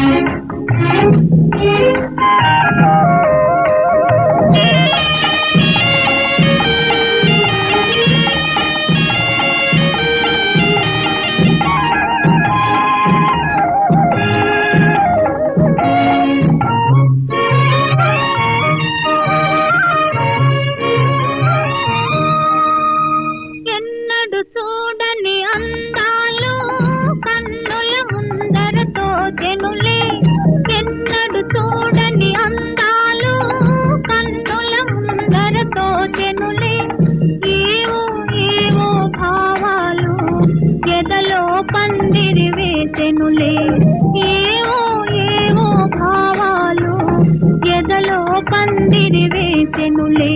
చూడని అందాలు కన్నుల ముందరతో చెనులే, ఎన్నడు చూడని అందాలు కన్నుల ముందరతో చెనులే. ఏవో ఏవో భావాలు ఎదలో పందిరి వేసెనులే, ఏవో ఏవో భావాలు ఎదలో పందిరి వేసెనులే.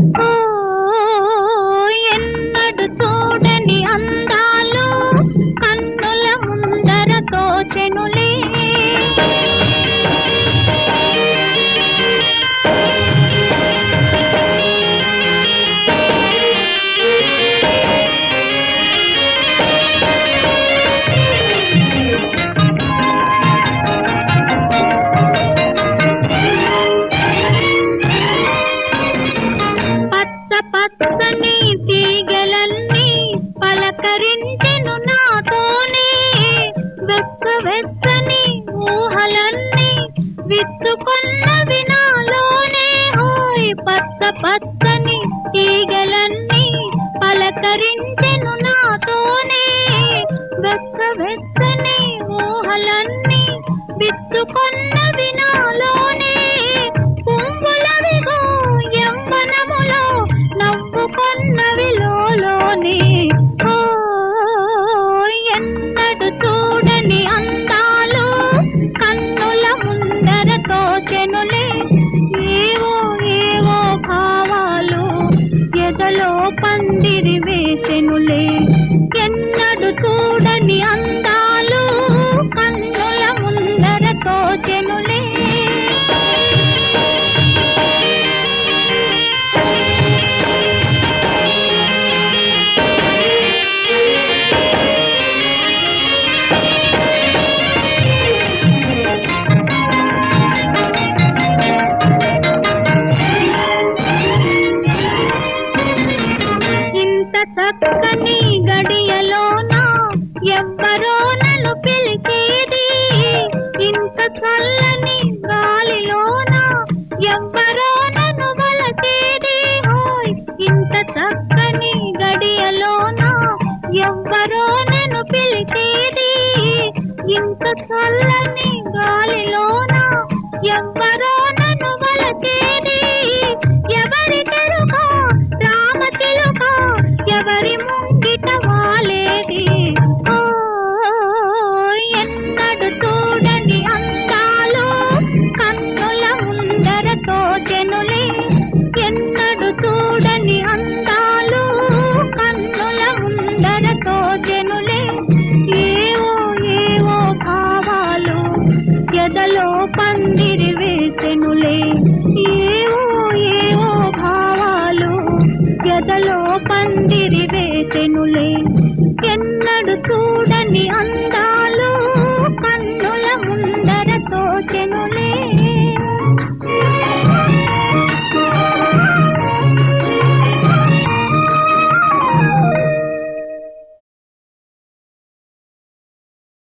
చూడని అందాలు కన్నుల ముందరతో చెనులే. పచ్చ పచ్చని తీగలన్నీ పలకరించెను నాతోనే, వెచ్చ వెచ్చని ఊహలన్నీ విత్తుకొన్నవి నాలోనే. హోయ్ పచ్చ పచ్చని తీగలన్నీ పలకరించెను నాతోనే, వెచ్చ వెచ్చని ఊహలన్నీ విత్తుకొన్నవి నాలోనే. పువ్వులవిగో యవ్వనములో నవ్వుకొన్నవి లోలోనే. ఎన్నడు చూడని అందాలు కన్నుల ముందరతో చెనులే, ఏవో ఏవో భావాలు ఎదలో పందిరి వేసెనులే. ఎన్నడు చూడని అందాలు కన్నుల ముందరతో చెనులే. చక్కని గడియలోన ఎవ్వరో నన్ను పిలిచేది, ఇంత చల్లని గాలిలోన ఎవ్వరో నన్ను వలచేది. హోయ్ ఇంత చక్కని గడియలోన ఎవ్వరో నన్ను పిలిచేది, ఇంత చల్లని గాలిలోన